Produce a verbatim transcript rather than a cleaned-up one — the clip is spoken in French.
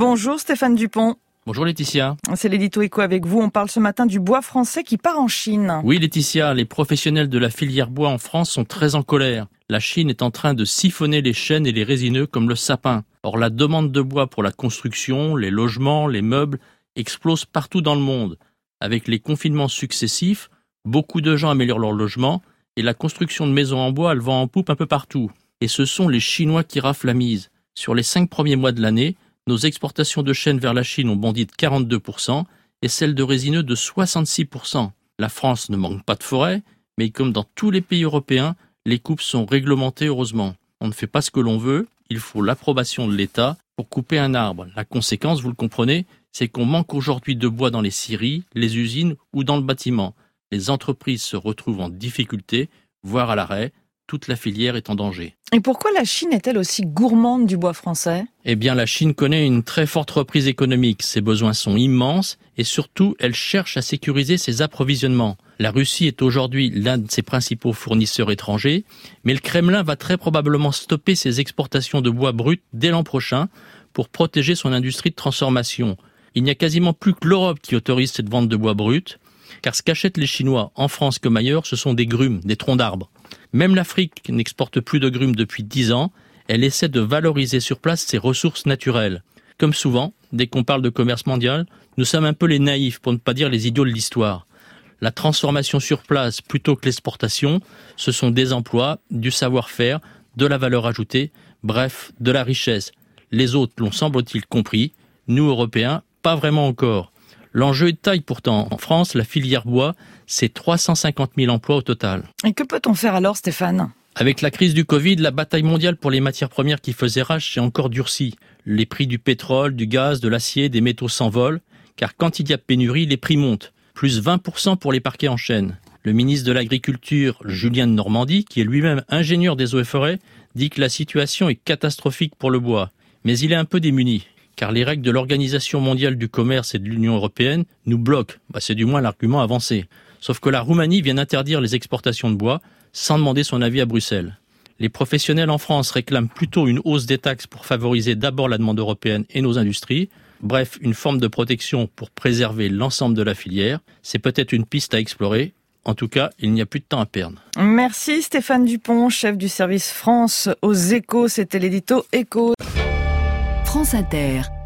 Bonjour Stéphane Dupont. Bonjour Laetitia. C'est l'édito Éco avec vous. On parle ce matin du bois français qui part en Chine. Oui Laetitia, les professionnels de la filière bois en France sont très en colère. La Chine est en train de siphonner les chênes et les résineux comme le sapin. Or la demande de bois pour la construction, les logements, les meubles explose partout dans le monde. Avec les confinements successifs, beaucoup de gens améliorent leur logement et la construction de maisons en bois, elle vend en poupe un peu partout. Et ce sont les Chinois qui raflent la mise. Sur les cinq premiers mois de l'année, nos exportations de chêne vers la Chine ont bondi de quarante-deux pour cent et celles de résineux de soixante-six pour cent. La France ne manque pas de forêt, mais comme dans tous les pays européens, les coupes sont réglementées heureusement. On ne fait pas ce que l'on veut, il faut l'approbation de l'État pour couper un arbre. La conséquence, vous le comprenez, c'est qu'on manque aujourd'hui de bois dans les scieries, les usines ou dans le bâtiment. Les entreprises se retrouvent en difficulté, voire à l'arrêt. Toute la filière est en danger. Et pourquoi la Chine est-elle aussi gourmande du bois français ? Eh bien, la Chine connaît une très forte reprise économique. Ses besoins sont immenses et surtout, elle cherche à sécuriser ses approvisionnements. La Russie est aujourd'hui l'un de ses principaux fournisseurs étrangers, mais le Kremlin va très probablement stopper ses exportations de bois brut dès l'an prochain pour protéger son industrie de transformation. Il n'y a quasiment plus que l'Europe qui autorise cette vente de bois brut, car ce qu'achètent les Chinois en France comme ailleurs, ce sont des grumes, des troncs d'arbres. Même l'Afrique n'exporte plus de grumes depuis dix ans, elle essaie de valoriser sur place ses ressources naturelles. Comme souvent, dès qu'on parle de commerce mondial, nous sommes un peu les naïfs, pour ne pas dire les idiots de l'histoire. La transformation sur place plutôt que l'exportation, ce sont des emplois, du savoir-faire, de la valeur ajoutée, bref, de la richesse. Les autres l'ont semble-t-il compris, nous Européens, pas vraiment encore. L'enjeu est de taille pourtant. En France, la filière bois, c'est trois cent cinquante mille emplois au total. Et que peut-on faire alors, Stéphane ? Avec la crise du Covid, la bataille mondiale pour les matières premières qui faisait rage s'est encore durcie. Les prix du pétrole, du gaz, de l'acier, des métaux s'envolent, car quand il y a pénurie, les prix montent. Plus vingt pour cent pour les parquets en chêne. Le ministre de l'Agriculture, Julien de Normandie, qui est lui-même ingénieur des eaux et forêts, dit que la situation est catastrophique pour le bois. Mais il est un peu démuni, car les règles de l'Organisation mondiale du commerce et de l'Union européenne nous bloquent. Bah, c'est du moins l'argument avancé. Sauf que la Roumanie vient d'interdire les exportations de bois sans demander son avis à Bruxelles. Les professionnels en France réclament plutôt une hausse des taxes pour favoriser d'abord la demande européenne et nos industries. Bref, une forme de protection pour préserver l'ensemble de la filière. C'est peut-être une piste à explorer. En tout cas, il n'y a plus de temps à perdre. Merci Stéphane Dupont, chef du service France aux Échos. C'était l'édito Écho. France Inter.